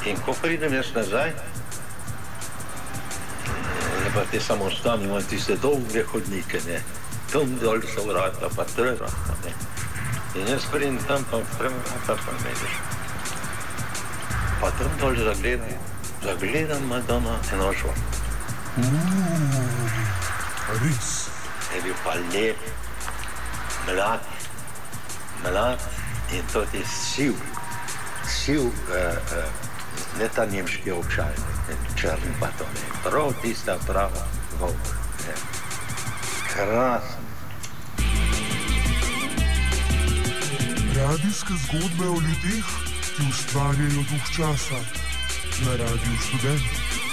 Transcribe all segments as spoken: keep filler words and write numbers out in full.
In ko pridem jaz nazaj, pa te samostani imajo tiste dolge hodnike, ne. Tam dol so vrata, pa trra, ne. In jaz pridem tam, pa vrata, pa vidiš. Pa tam dol zagledam, zagledam Madonna eno žon. Uuu, res. Je bil pa lep, mlad, mlad in to je siv, siv, uh, uh, ne ta nemški občaj, črni pa to ne, prav tista prava volk, ne. Krasen. Radijske zgodbe o ljudeh, ki ustvarjajo duh časa na Radiu Študent.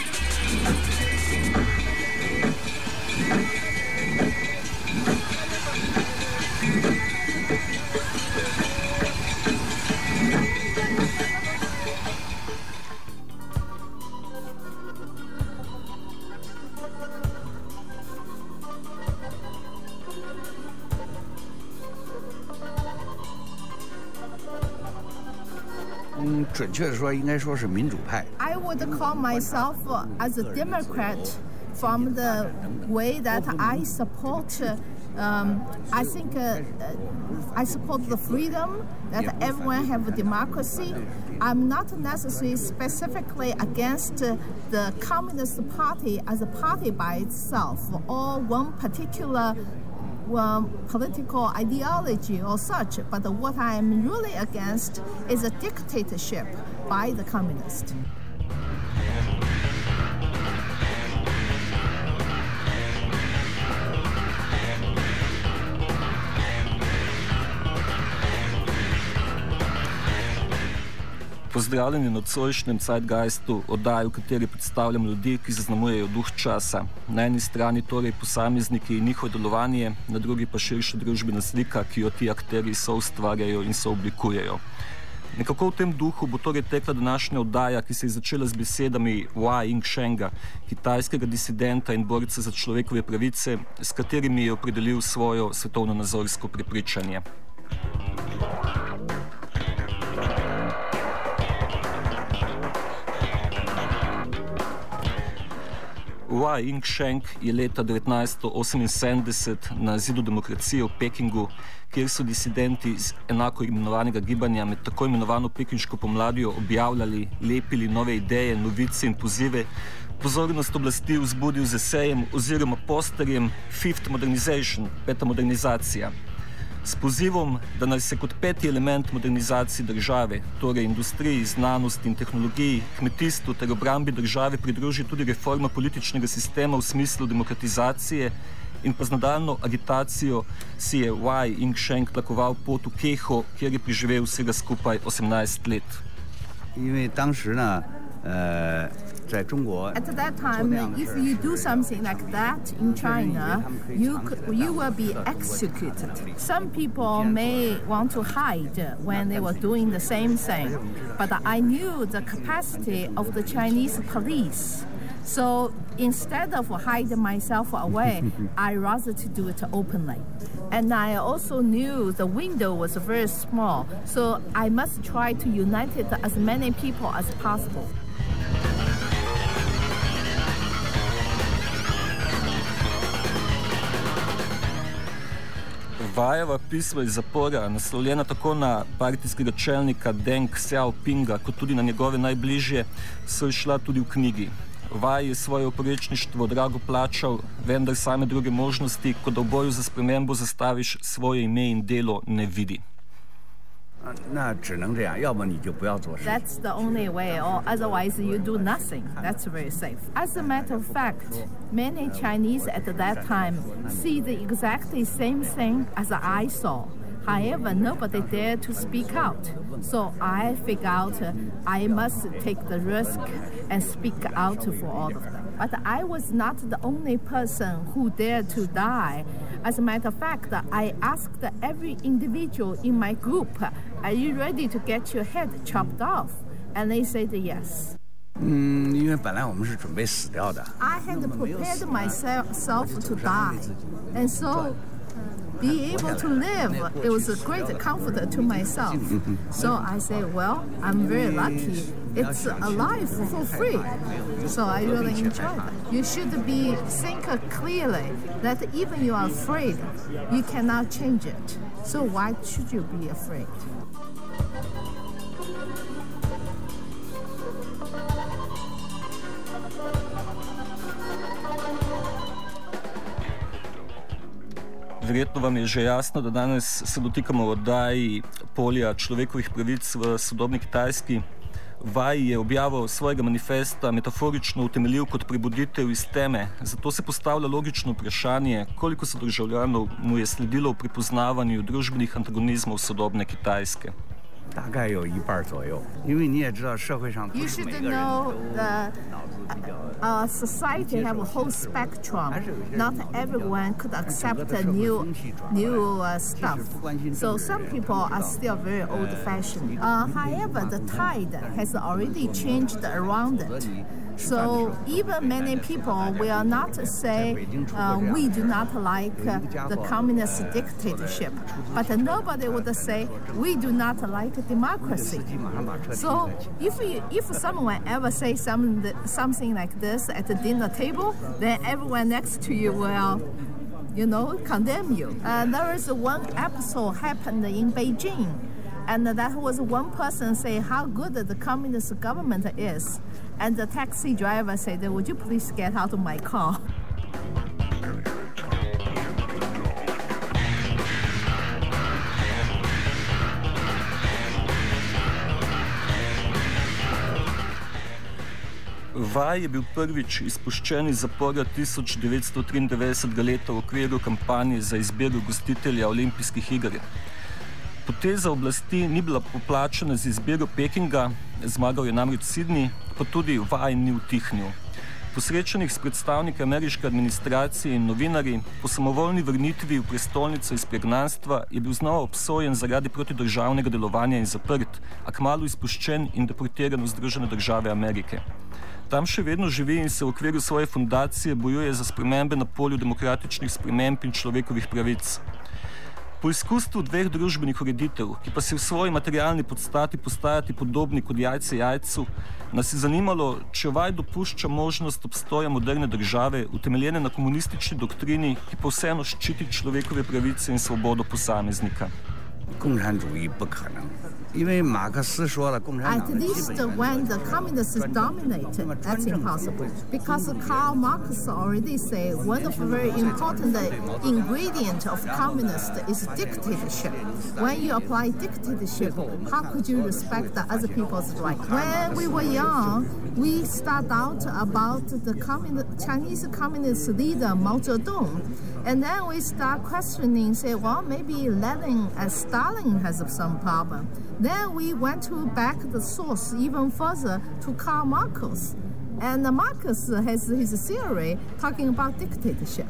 I would call myself as a Democrat from the way that I support, um, I think uh, I support the freedom that everyone have a democracy. I'm not necessarily specifically against the Communist Party as a party by itself or one particular Well, political ideology or such, but what I am really against is a dictatorship by the communists. Pozdravljeni na nocojšnjem Zeitgeistu, oddaji, v kateri predstavljam ljudi, ki zaznamujejo duh časa. Na eni strani torej posamezniki in njihovo delovanje, na drugi pa širša družbena slika, ki jo ti akteri soustvarjajo in sooblikujejo. Nekako v tem duhu bo torej tekla današnja oddaja, ki se je začela z besedami Wei Yingsheng, kitajskega disidenta in borca za človekove pravice, s katerimi je opredelil svojo svetovno-nazorsko prepričanje. Wei Yingsheng je leta devetnajststo oseminsedemdeset na zidu demokracije v Pekingu, kjer so disidenti iz enako imenovanega gibanja med tako imenovano pekinško pomladjo objavljali, lepili nove ideje, novice in pozive, pozornost oblasti vzbudil z esejem oziroma posterjem Fifth Modernization, peta modernizacija. S pozivom, da naj se kot peti element modernizacije države, torej industriji, znanosti in tehnologiji, kmetijstvu ter obrambi države pridruži tudi reforma političnega sistema v smislu demokratizacije in pa z nadaljno agitacijo si je Wei Yingsheng tlakoval pot v Keho, kjer je preživel vsega skupaj osemnajst let. At that time, if you do something like that in China, you you will be executed. Some people may want to hide when they were doing the same thing, but I knew the capacity of the Chinese police. So instead of hiding myself away, I rather to do it openly. And I also knew the window was very small, so I must try to unite it as many people as possible. Vajeva pisma iz zapora, naslovljena tako na partijskega čelnika Deng Xiaopinga, kot tudi na njegove najbližje, so izšla tudi v knjigi. Vaj je svoje oporečništvo drago plačal, vendar same druge možnosti, ko da v boju za spremembo zastaviš svoje ime in delo, ne vidi. That's the only way, or otherwise you do nothing. That's very safe. As a matter of fact, many Chinese at that time see the exactly same thing as I saw. However, nobody dared to speak out. So I figured out uh, I must take the risk and speak out for all of them. But I was not the only person who dared to die. As a matter of fact, I asked every individual in my group, are you ready to get your head chopped off? And they said yes. I had prepared myself to die. And so be able to live, it was a great comfort to myself. So I say, well, I'm very lucky. It's a life for free. So I really enjoy that. You should be think clearly that even you are afraid, you cannot change it. So why should you be afraid? Verjetno vam je že jasno, da danes se dotikamo oddaji polja človekovih pravic v sodobni Kitajski. Wei je objavo svojega manifesta metaforično utemeljil kot prebuditev iz teme, zato se postavlja logično vprašanje, koliko so državljanov mu je sledilo v prepoznavanju družbenih antagonizmov sodobne Kitajske. You should know the uh, society have a whole spectrum. Not everyone could accept a new, new uh, stuff. So some people are still very old-fashioned. Uh, however, the tide has already changed around it. So even many people will not say uh, we do not like uh, the communist dictatorship, but uh, nobody would say we do not like democracy. So if we, if someone ever say some, something like this at the dinner table, then everyone next to you will, you know, condemn you. Uh, there is one episode happened in Beijing, and that was one person say how good the communist government is. And the taxi driver said, would you please get out of my car? Wei je bil prvič izpuščen iz zapora tisoč devetsto triindevetdesetega leta v okviru kampanje za izbiro gostitelja olimpijskih iger. Poteza oblasti ni bila poplačena z izbiro Pekinga, zmagal je namreč Sydney, pa tudi Wei ni utihnil. Po srečanjih s predstavniki ameriške administracije in novinarji, po samovoljni vrnitvi v prestolnico iz pregnanstva je bil znova obsojen zaradi protidržavnega delovanja in zaprt, a kmalu izpuščen in deportiran v Združene države Amerike. Tam še vedno živi in se v okviru svoje fundacije bojuje za spremembe na polju demokratičnih sprememb in človekovih pravic. Po izkustvu dveh družbenih ureditev, ki pa se v svoji materialni podstati postajati podobni kot jajce jajcu, nas je zanimalo, če Wei dopušča možnost obstoja moderne države, utemeljene na komunistični doktrini, ki pa vseeno ščiti človekove pravice in svobodo posameznika. At least when the communists dominated, that's impossible. Because Karl Marx already said one of the very important ingredients of communist is dictatorship. When you apply dictatorship, how could you respect the other people's rights? When we were young, we start out about the communist, Chinese communist leader Mao Zedong. And then we start questioning, say, well, maybe Lenin and Stalin has some problem. Then we went to back the source even further to Karl Marx. And Marx has his theory talking about dictatorship.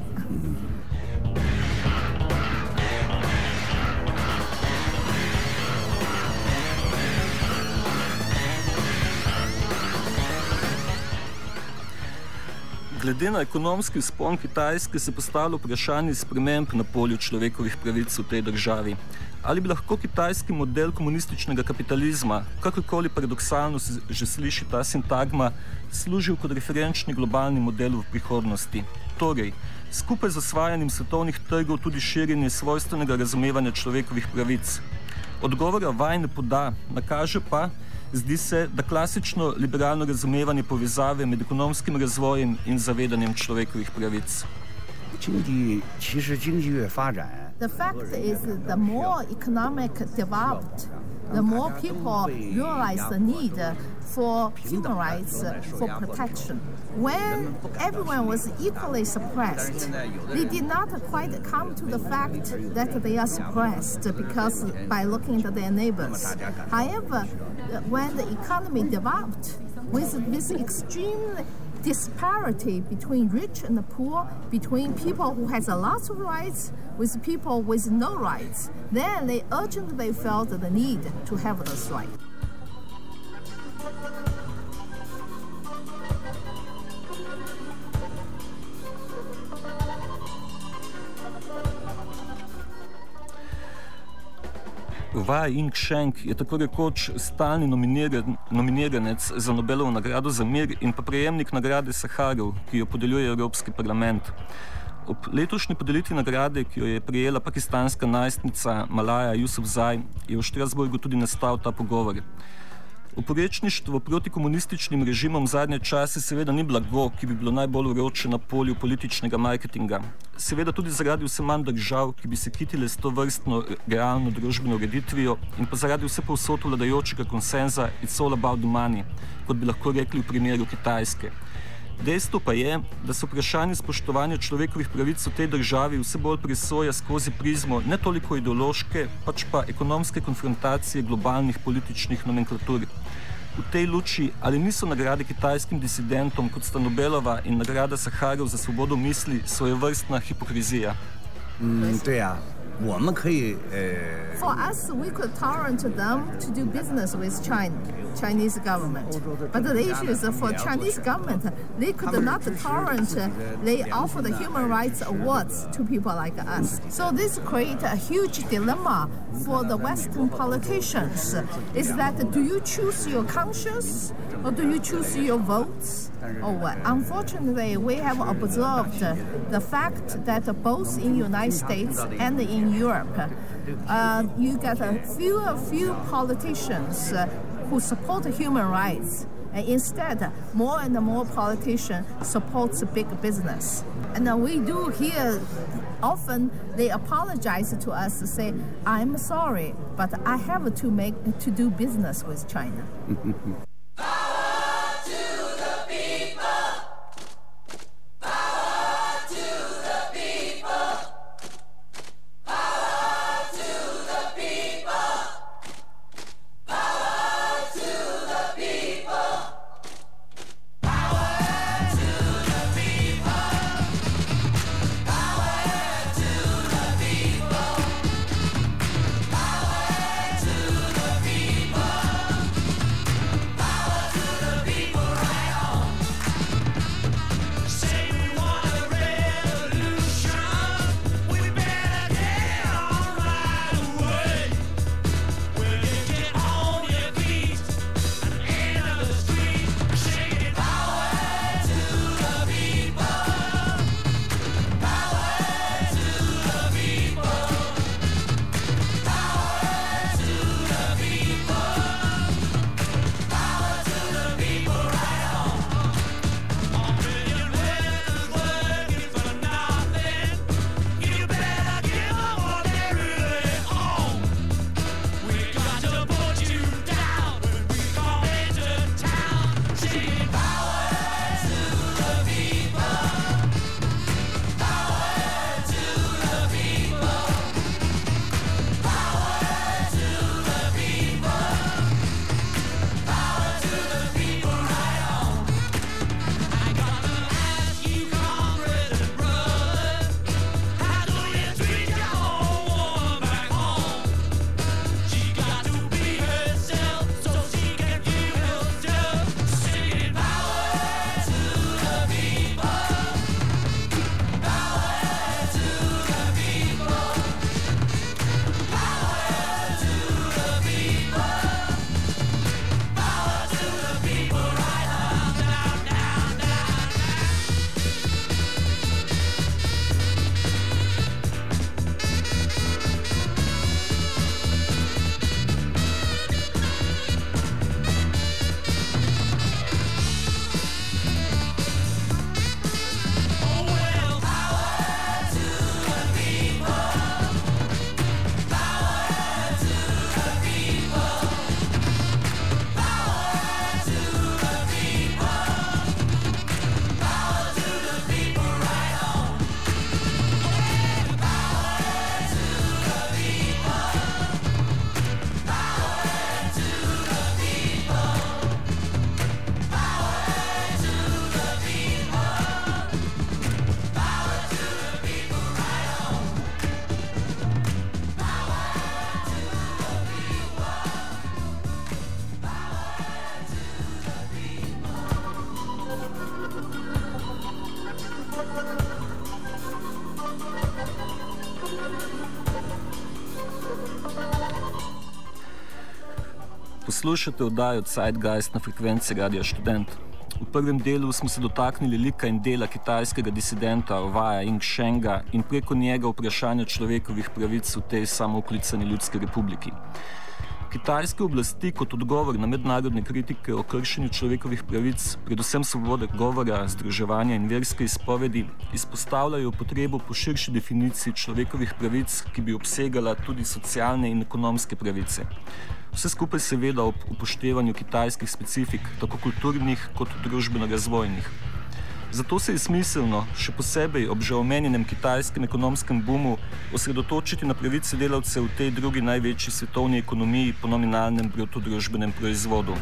Glede na ekonomski vzpon Kitajske se postavlja vprašanje sprememb na polju človekovih pravic v tej državi. Ali bi lahko kitajski model komunističnega kapitalizma, kakorkoli paradoksalno se že sliši ta sintagma, služil kot referenčni globalni model v prihodnosti? Torej, skupaj z osvajanjem svetovnih trgov tudi širjenje svojstvenega razumevanja človekovih pravic. Odgovora Wei ne poda, nakaže pa, zdi se, da klasično liberalno razumevanje povezave med ekonomskim razvojem in zavedanjem človekovih pravic. The fact is, the more economic developed, the more people realize the need for human rights, for protection. When everyone was equally suppressed, they did not quite come to the fact that they are suppressed because by looking at their neighbors. However, when the economy developed with this extreme disparity between rich and poor, between people who has a lot of rights with people with no rights, then they urgently felt the need to have those rights. Wei Yingsheng je tako rekoč stalni nominiran, nominiranec za Nobelovo nagrado za mir in pa prejemnik nagrade Saharov, ki jo podeljuje Evropski parlament. Ob letošnji podelitvi nagrade, ki jo je prijela pakistanska najstnica Malala Yousafzai, je v Strasburgu tudi nastal ta pogovor. Oporečništvo proti komunističnim režimom zadnje čase seveda ni blago, ki bi bilo najbolj vroče na polju političnega marketinga. Seveda tudi zaradi vse manj držav, ki bi se kitile s to vrstno realno družbeno ureditvijo in pa zaradi vse povsod vladajočega konsenza It's all about the money, kot bi lahko rekli v primeru Kitajske. Dejstvo pa je, da se vprašanje spoštovanja človekovih pravic v tej državi vse bolj presoja skozi prizmo ne toliko ideološke, pač pa ekonomske konfrontacije globalnih političnih nomenklatur. V tej luči, ali niso nagrade kitajskim disidentom, kot sta Nobelova in nagrada Saharov za svobodo misli, svojevrstna hipokrizija? Mm, 对呀。 For us, we could tolerate them to do business with China, Chinese government. But the issue is for Chinese government, they could not tolerate they offer the human rights awards to people like us. So this creates a huge dilemma for the Western politicians. Is that do you choose your conscience or do you choose your votes? Or what? Unfortunately, we have observed the fact that both in the United States and in Europe, uh, you get a few, a few politicians uh, who support human rights. And instead, more and more politicians support big business. And uh, we do hear often they apologize to us to say, I'm sorry, but I have to make to do business with China. Poslušate oddajo Zeitgeist na frekvenci Radia Študent. V prvem delu smo se dotaknili lika in dela kitajskega disidenta Waja Ingshanga in preko njega vprašanja človekovih pravic v tej samooklicani ljudski republiki. Kitajske oblasti kot odgovor na mednarodne kritike o kršenju človekovih pravic, predvsem svobode govora, združevanja in verske izpovedi, izpostavljajo potrebo po širši definiciji človekovih pravic, ki bi obsegala tudi socialne in ekonomske pravice. Vse skupaj seveda ob upoštevanju kitajskih specifik, tako kulturnih kot družbeno-razvojnih. Zato se je smiselno, še posebej ob že omenjenem kitajskem ekonomskem boomu, osredotočiti na pravice delavcev v tej drugi največji svetovni ekonomiji po nominalnem bruto družbenem proizvodu.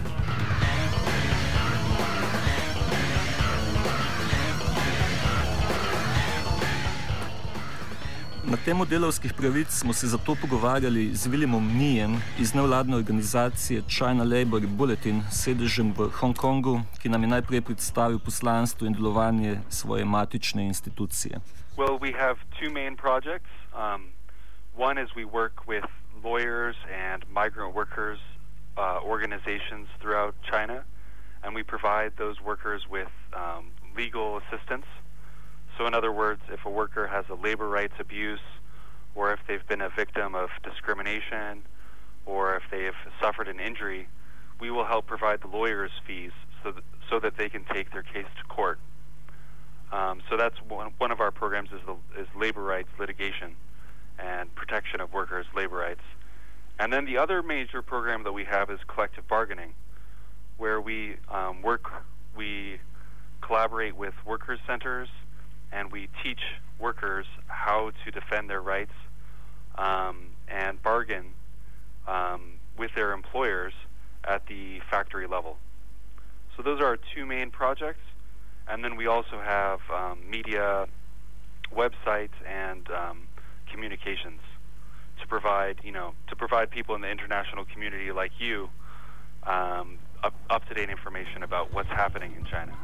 Na temo delavskih pravic smo se zato pogovarjali z Williamom Nijem iz nevladne organizacije China Labour Bulletin s sedežem v Hongkongu, ki nam je najprej predstavil poslanstvo in delovanje svoje matične institucije. Well, we have two main projects. Um, one is we work with lawyers and migrant workers uh, organizations throughout China, and we provide those workers with um, legal assistance. So in other words, if a worker has a labor rights abuse, or if they've been a victim of discrimination, or if they have suffered an injury, we will help provide the lawyers' fees so that, so that they can take their case to court. Um, so that's one, one of our programs is, the, is labor rights litigation and protection of workers' labor rights. And then the other major program that we have is collective bargaining, where we um, work, we collaborate with workers' centers, and we teach workers how to defend their rights um, and bargain um, with their employers at the factory level. So those are our two main projects. And then we also have um, media, websites, and um, communications to provide, you know, to provide people in the international community like you um, up, up-to-date information about what's happening in China.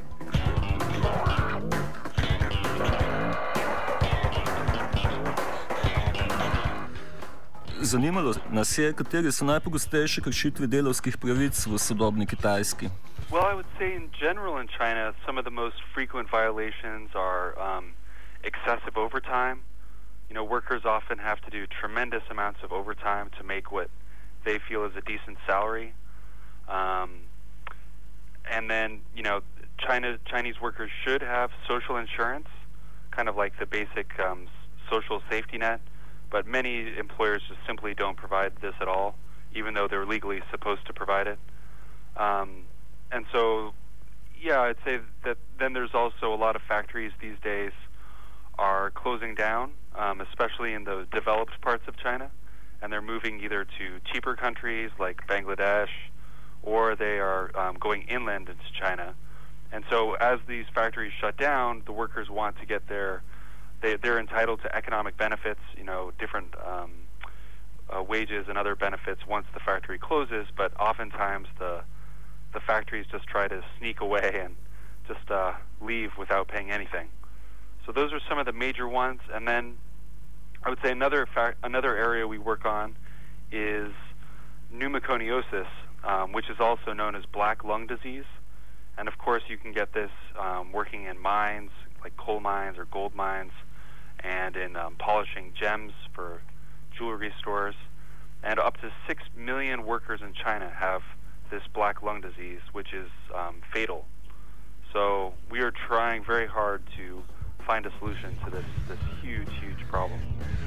Zanimalo nas je, katere so najpogostejše kršitve delavskih pravic v sodobni Kitajski. Well, I would say in general in China, some of the most frequent violations are um, excessive overtime. You know, workers often have to do tremendous amounts of overtime to make what they feel is a decent salary. Um, and then, you know, China Chinese workers should have social insurance, kind of like the basic um, social safety net. But many employers just simply don't provide this at all, even though they're legally supposed to provide it. Um, and so, yeah, I'd say that then there's also a lot of factories these days are closing down, um, especially in the developed parts of China, and they're moving either to cheaper countries like Bangladesh, or they are um, going inland into China. And so as these factories shut down, the workers want to get their They, they're entitled to economic benefits, you know, different um, uh, wages and other benefits once the factory closes, but oftentimes the the factories just try to sneak away and just uh, leave without paying anything. So those are some of the major ones. And then I would say another fa- another area we work on is pneumoconiosis, um, which is also known as black lung disease. And of course you can get this um, working in mines, like coal mines or gold mines, and in um, polishing gems for jewelry stores. And up to six million workers in China have this black lung disease, which is um, fatal. So we are trying very hard to find a solution to this, this huge, huge problem.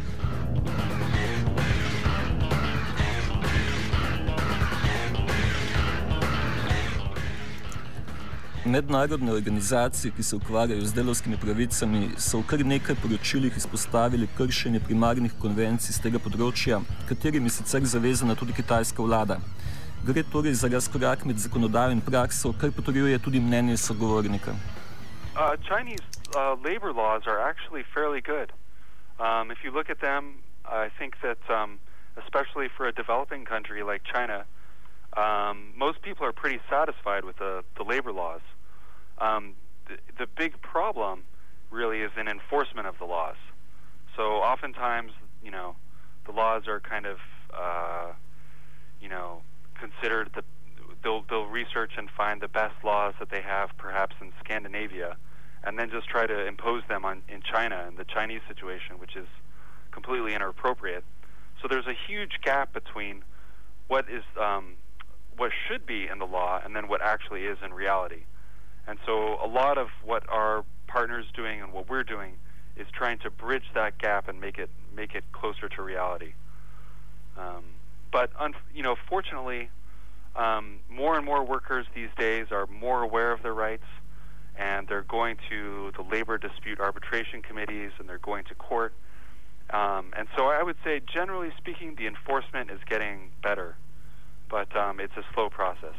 Mednarodne organizacije, ki se ukvarjajo z delavskimi pravicami, so v kar nekaj poročilih izpostavili kršenje primarnih konvencij z tega področja, katerimi sicer zavezana tudi kitajska vlada. Gre torej za razkorak med zakonodajo in prakso, kar potrjuje tudi mnenje sogovornika. Uh, Chinese uh, labor laws are actually fairly good. Um, if you look at them, I think that um, especially for a developing country like China, Um, most people are pretty satisfied with the, the labor laws. Um, the, the big problem really is in enforcement of the laws. So oftentimes, you know, the laws are kind of, uh, you know, consider the they'll they'll research and find the best laws that they have perhaps in Scandinavia, and then just try to impose them on in China and the Chinese situation, which is completely inappropriate. So there's a huge gap between what is um, what should be in the law and then what actually is in reality. And so a lot of what our partners doing and what we're doing is trying to bridge that gap and make it make it closer to reality. Um, but un- you know, fortunately, um, more and more workers these days are more aware of their rights, and they're going to the labor dispute arbitration committees, and they're going to court. Um, and so I would say, generally speaking, the enforcement is getting better, but um, it's a slow process.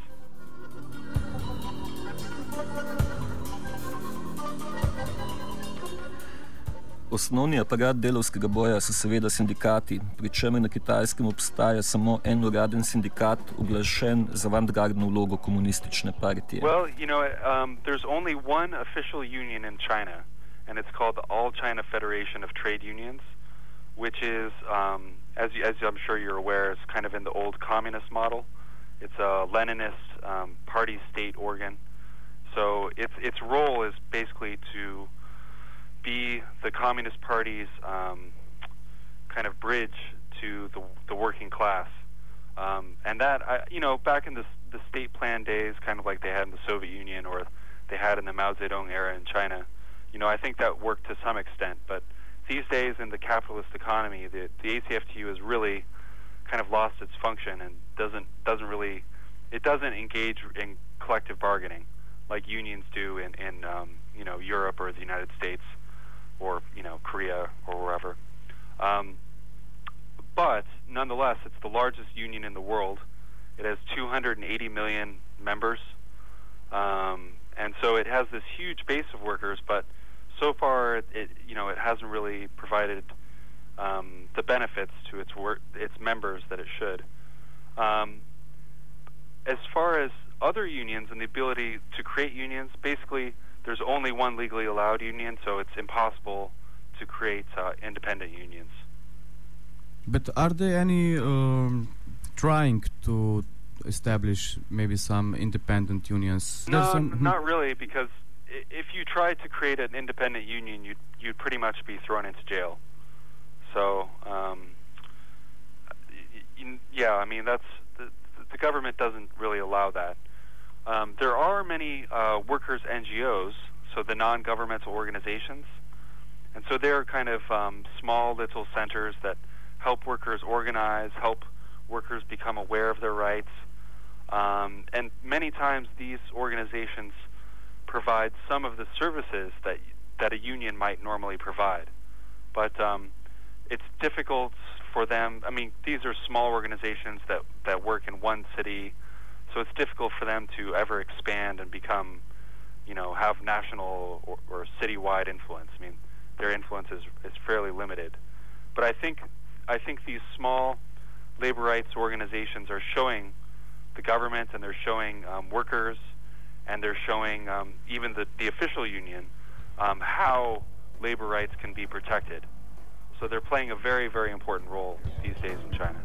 Osnovni aparat delavskega boja so seveda sindikati, pri čemer na Kitajskem obstaja samo en uraden sindikat, uglašen za avantgardno vlogo komunistične partije. Well, you know, um, there's only one official union in China, and it's called the All China Federation of Trade Unions, which is, um, as, you, as I'm sure you're aware, is kind of in the old communist model. It's a Leninist um, party state organ. So its its role is basically to be the Communist Party's um, kind of bridge to the the working class, um, and that I, you know, back in the the state plan days, kind of like they had in the Soviet Union or they had in the Mao Zedong era in China, you know, I think that worked to some extent. But these days, in the capitalist economy, the the A C F T U has really kind of lost its function and doesn't doesn't really it doesn't engage in collective bargaining like unions do in in um, you know, Europe or the United States, or, you know, Korea or wherever. Um, but nonetheless, it's the largest union in the world. It has two hundred eighty million members, um, and so it has this huge base of workers. But so far, it, it you know it hasn't really provided um, the benefits to its work its members that it should. Um, as far as other unions and the ability to create unions, basically, there's only one legally allowed union, so it's impossible to create uh, independent unions. But are there any um, trying to establish maybe some independent unions? No, some, not really, because if you tried to create an independent union, you'd, you'd pretty much be thrown into jail. So, um, yeah, I mean, that's the, the government doesn't really allow that. Um, there are many uh, workers' N G Os, so the non-governmental organizations, and so they're kind of um, small little centers that help workers organize, help workers become aware of their rights, um, and many times these organizations provide some of the services that that a union might normally provide. But um, it's difficult for them. I mean, these are small organizations that, that work in one city, so it's difficult for them to ever expand and become, you know, have national or, or citywide influence. I mean, their influence is, is fairly limited. But I think I think these small labor rights organizations are showing the government, and they're showing um, workers, and they're showing um, even the, the official union um, how labor rights can be protected. So they're playing a very, very important role these days in China.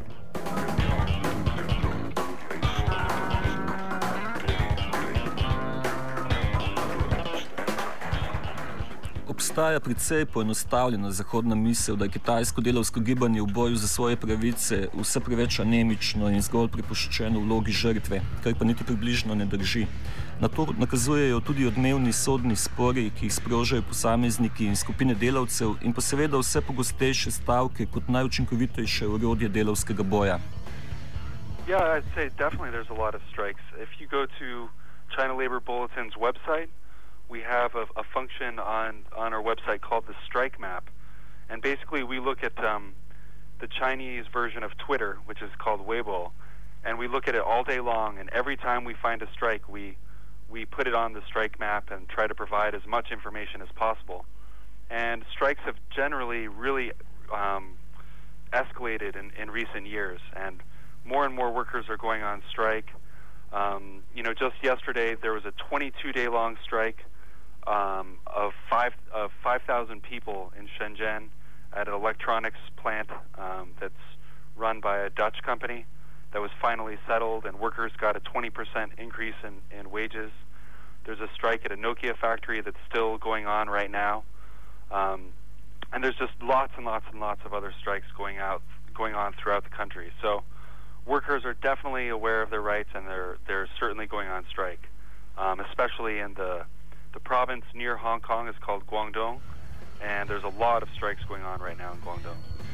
Obstaja precej poenostavljena zahodna misel, da je kitajsko delavsko gibanje v boju za svoje pravice vse preveč anemično in zgolj prepuščeno vlogi žrtve, kar pa niti približno ne drži. Na to nakazujejo tudi odmevni sodni spori, ki jih sprožajo posamezniki in skupine delavcev, in pa seveda vse pogostejše stavke kot najučinkovitejše orodje delavskega boja. Yeah, I'd say definitely there's a lot of strikes. If you go to China Labor Bulletin's website, we have a, a function on, on our website called the Strike Map. And basically we look at um, the Chinese version of Twitter, which is called Weibo, and we look at it all day long, and every time we find a strike, we, we put it on the strike map and try to provide as much information as possible. And strikes have generally really um, escalated in, in recent years, and more and more workers are going on strike. Um, you know, just yesterday there was a twenty-two day long strike Um, of five of five thousand people in Shenzhen at an electronics plant um, that's run by a Dutch company, that was finally settled, and workers got a twenty percent increase in, in wages. There's a strike at a Nokia factory that's still going on right now. Um, and there's just lots and lots and lots of other strikes going out, going on throughout the country. So workers are definitely aware of their rights, and they're they're certainly going on strike, um, especially in the the province near Hong Kong is called Guangdong, and there's a lot of strikes going on right now in Guangdong.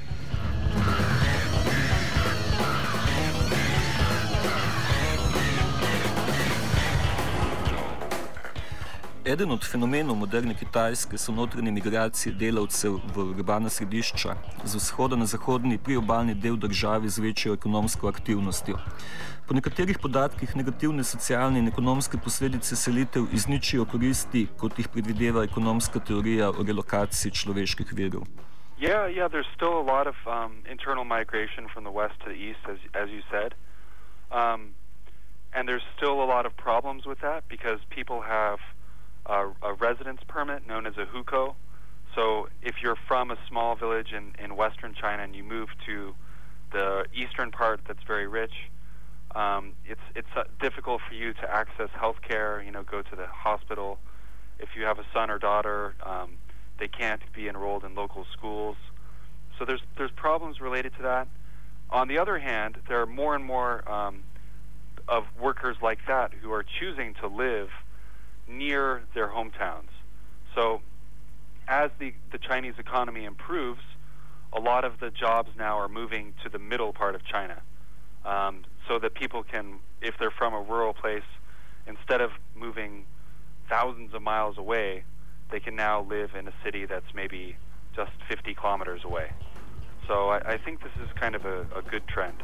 Eden od fenomenov moderne Kitajske so notranje migracije delavcev v urbana središča, z vzhoda na zahodni priobalni del države z večjo ekonomsko aktivnostjo. Po nekaterih podatkih negativne socialne in ekonomske posledice selitev izničijo koristi, kot jih predvideva ekonomska teorija o relokaciji človeških virov. Yeah, yeah, there's still a lot of um, internal migration from the west to the east, as, as you said. Um, and there's still a lot of problems with that because people have Uh, a residence permit known as a hukou. So if you're from a small village in, in western China and you move to the eastern part that's very rich, um, it's it's uh, difficult for you to access health care, you know, go to the hospital. If you have a son or daughter, um, they can't be enrolled in local schools. So there's there's problems related to that. On the other hand, there are more and more um, of workers like that who are choosing to live near their hometowns. So as the, the Chinese economy improves, a lot of the jobs now are moving to the middle part of China, um, so that people can, if they're from a rural place, instead of moving thousands of miles away, they can now live in a city that's maybe just fifty kilometers away. So I, I think this is kind of a, a good trend.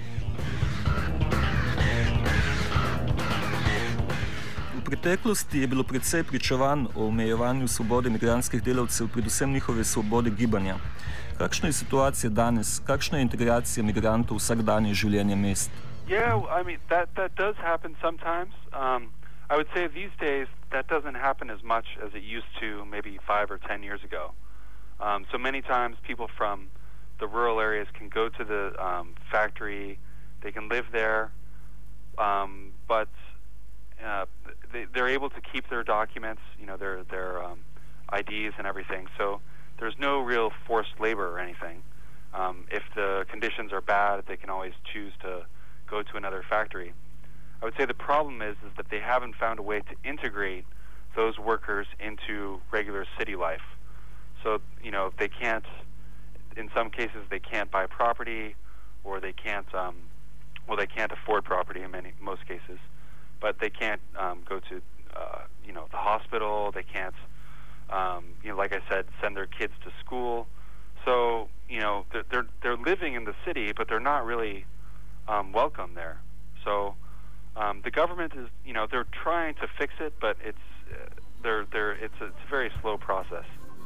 V preteklosti je bilo precej pričevanj o omejevanju svobode migrantskih delavcev, predvsem njihove svobode gibanja. Kakšna je situacija danes? Kakšna je integracija migrantov v vsakdanje življenje mest? Yeah, I mean, that, that does happen sometimes. Um, I would say these days that doesn't happen as much as it used to maybe five or ten years ago. Um, so many times people from the rural areas can go to the um, factory, they can live there, um, but Uh, they, they're able to keep their documents, you know, their their um, I Ds and everything. So there's no real forced labor or anything. Um, if the conditions are bad, they can always choose to go to another factory. I would say the problem is is that they haven't found a way to integrate those workers into regular city life. So, you know, they can't, in some cases, they can't buy property, or they can't, um, well, they can't afford property in many most cases. But they can't um, go to, uh, you know, the hospital. They can't, um, you know, like I said, send their kids to school. So, you know, they're they're, they're living in the city, but they're not really um, welcome there. So, um, the government is, you know, they're trying to fix it, but it's uh, they're they're it's a, it's a very slow process.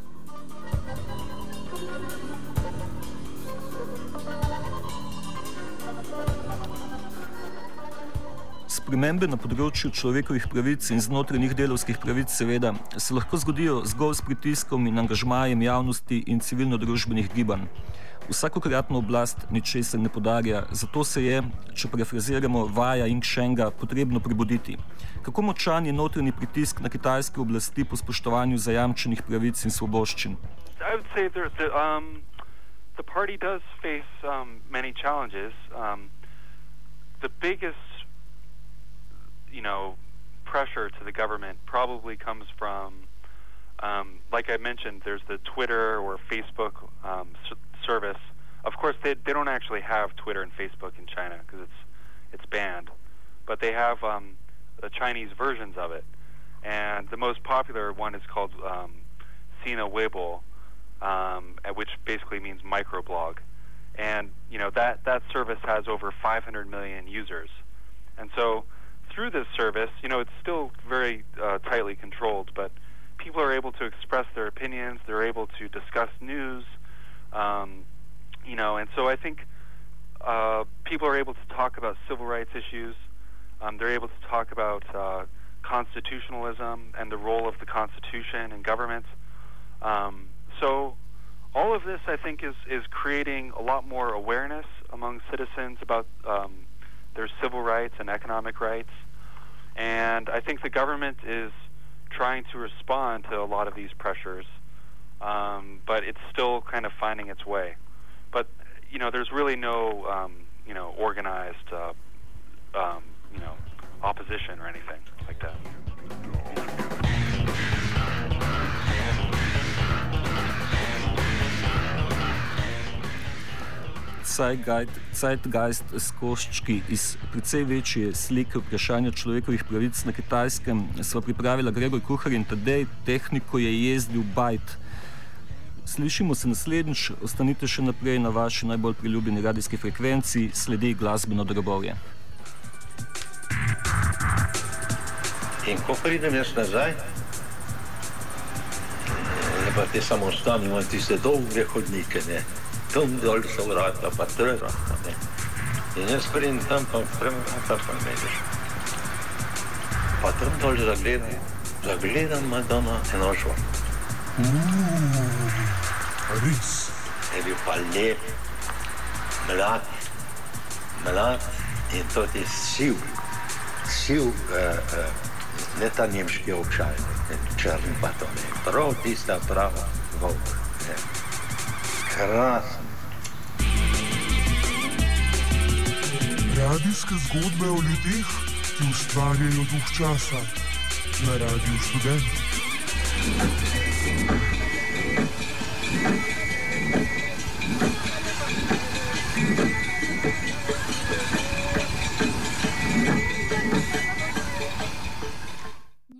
Spremembe na področju človekovih pravic in znotrajnih delavskih pravic seveda se lahko zgodijo zgolj s pritiskom in angažmajem javnosti in civilno-družbenih gibanj. Vsakokratna oblast ničesar ne podarja, zato se je, če parafraziramo vaja Ying Shenga, potrebno prebuditi. Kako močan je notranji pritisk na kitajske oblasti po spoštovanju zajamčenih pravic in svoboščin? I would say the, the, um, the party does face um, many challenges. Um, the biggest you know, pressure to the government probably comes from, um, like I mentioned, there's the Twitter or Facebook um, s- service. Of course, they they don't actually have Twitter and Facebook in China because it's it's banned, but they have um, the Chinese versions of it, and the most popular one is called um, Sina Weibo, um, which basically means microblog, and you know that that service has over five hundred million users, and so through this service, you know, it's still very uh, tightly controlled, but people are able to express their opinions, they're able to discuss news, um, you know, and so I think uh, people are able to talk about civil rights issues, um, they're able to talk about uh, constitutionalism and the role of the Constitution in government. Um, so all of this, I think, is, is creating a lot more awareness among citizens about um, their civil rights and economic rights. And I think the government is trying to respond to a lot of these pressures, um, but it's still kind of finding its way. But, you know, there's really no, um, you know, organized, uh, um, you know, opposition or anything like that. Zeitgeist s koščki iz precej večje slike vprašanja človekovih pravic na Kitajskem sva pripravila Gregor Kuhar in Tadej, tehniko je jezdil Bajt. Slišimo se naslednjič, ostanite še naprej na vaši najbolj priljubljeni radijski frekvenci, sledi glasbeno drobovje. In ko pridem jaz nazaj, ne pa te samostani, imam tiste dolge hodnike, ne. Tam dol so vrata, pa trera, ne. In jaz pridem tam, pa vrata, pa medeš. Pa tam dol zagledam, zagledam Madonna Enožva. Uuu, res. Je bil pa lep, mlad, mlad in to je siv, siv, uh, uh, ne ta nemški občaj, ne črni baton, ne. Prav tista prava volk, ne. Krasno. Radijske zgodbe o ljudeh, ki ustvarjajo duh časa na Radiu Študent.